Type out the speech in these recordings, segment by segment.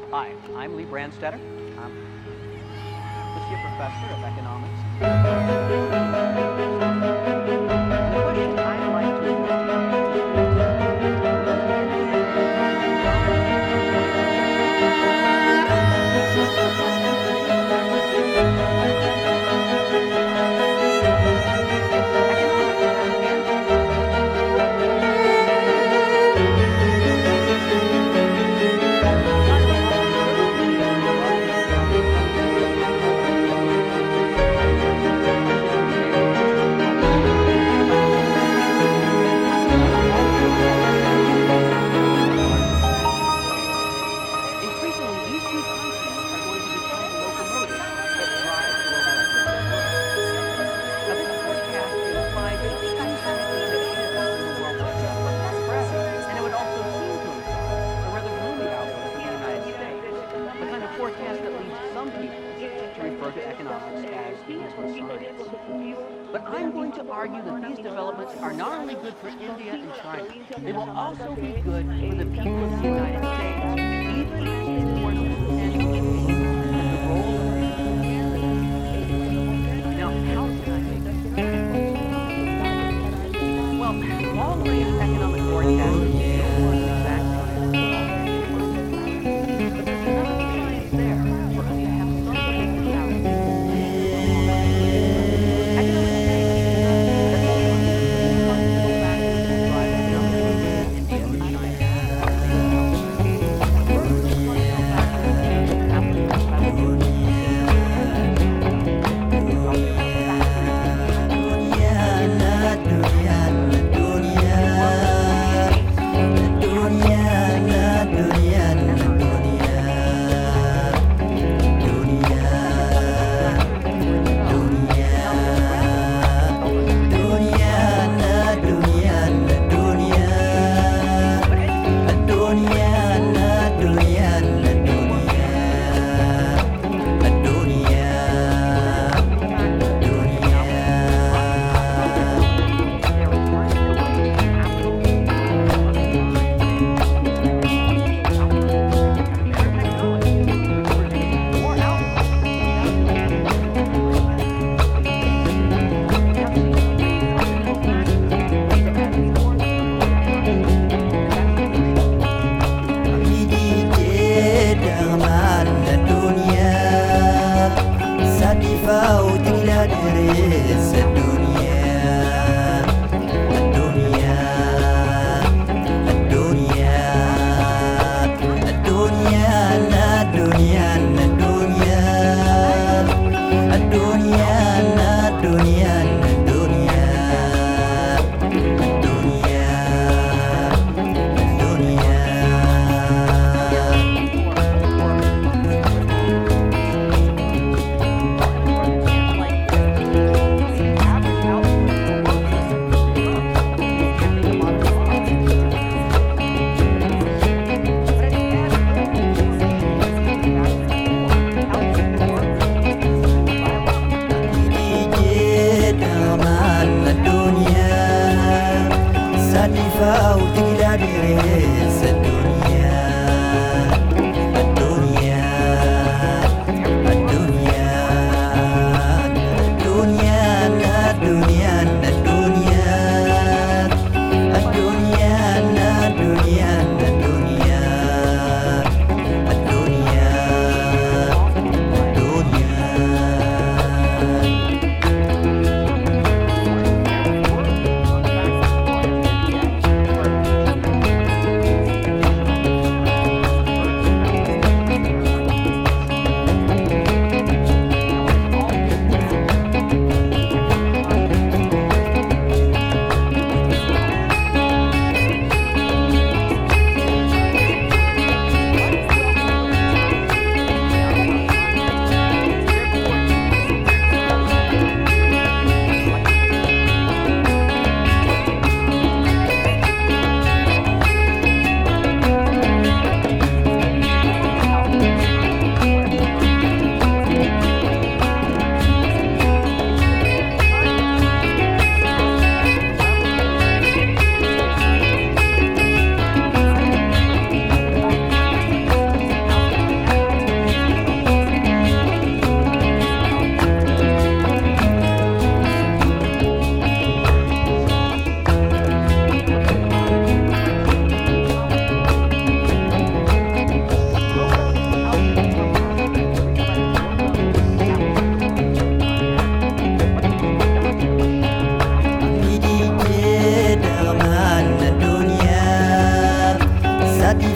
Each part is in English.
Hi, I'm Lee Brandstetter. I'm Associate Professor of Economics. And the question I'd like to forecast that leads some people to refer to economics as business science. But I'm going to argue that these developments are not only good for India and China, they will also be good for the people of the United States, even as important as the role of now, how can I make that? Well, long-range economic forecasting don't work exactly.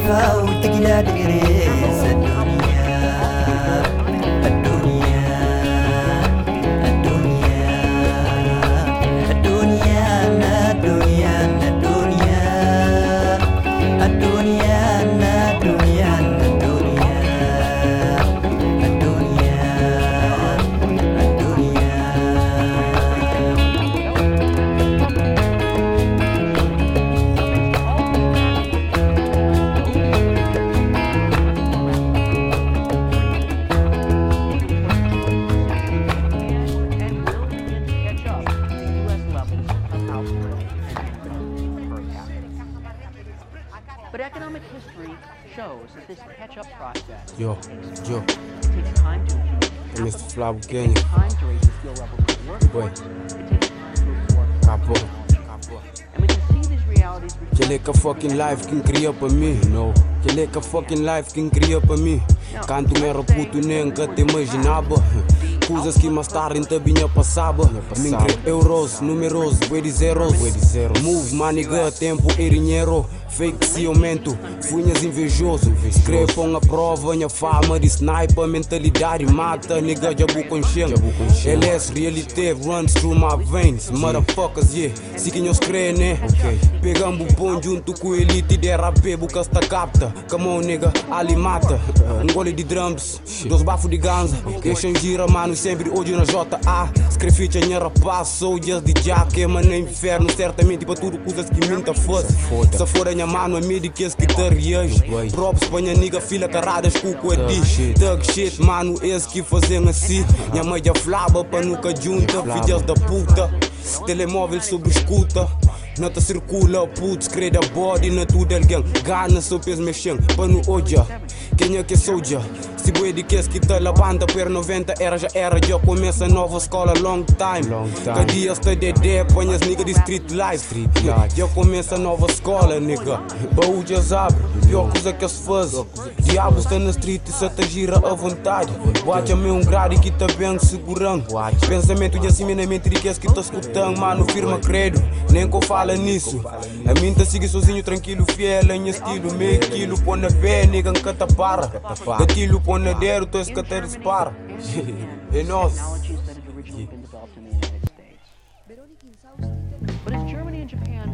فوت إلى دريس الدنيا الدنيا الدنيا الدنيا الدنيا الدنيا الدنيا But economic history shows that this catch-up process Yo. takes time to accumulate Mr. Flávio it Kenny. takes time to raise the skill levels of the workforce, it takes time to absorb Acabou. and we can see these realities Aquele que a fucking life quem cria para mim, no. Aquele que a fucking life quem cria para mim. Canto me reputo nem que te imaginava. Coisas que mais tarde em tabinha passava. Me crê euros, números, vou dizer zeros. Move, maniga, tempo e dinheiro. Fake ciumento, funhas invejoso. Escrevam a prova, minha fama de sniper. Mentalidade mata, nigga, jabu consciente. LS, reality runs through my veins. Motherfuckers, yeah, se quem eu crê, né? Pegamos o pão junto com elite de rap, buca esta capta. Come on, nigga, ali mata. Gole de drums, dos bafos de ganza. Deixam gira, mano, sempre hoje na JA. Escrevi a minha rapaz, soldiers de jack. Mas no inferno, certamente para tudo coisas que minta fosse. Se for a minha mano, é mídia que esse que te reage. Props pra minha nigga, filha caradas, cuco é dish. Thug shit, mano, esse que fazem assim. Minha mãe já flaba pra nunca junta. Filhas da puta, telemóvel sobre escuta. Nota circula, putz, crede a body, na tudo alguém. Gana, só peso mexendo, pra no odia. Quem é que é soldier? Se boi de que que tá lavanda, per 90 era já era. Já começa nova escola, long time. Cada dia está dedé, põe as nigga de street life. Já começa nova escola, nigga. Baú já abre, pior coisa que se faz. Diabo está na street e só te gira à vontade. Watcha-me grade que tá bem segurando. Pensamento de assim na mente de que tá escutando. Mano, firma credo, nem que eu fala nisso. A mim tá sigue sozinho, tranquilo, fiel em estilo. Meio quilo, põe na pé, nigga, nunca tá para. Gatilho, põe na dedo, tô escata dispara. É nosso. technologies that had originally been developed in the United States. But as Germany and Japan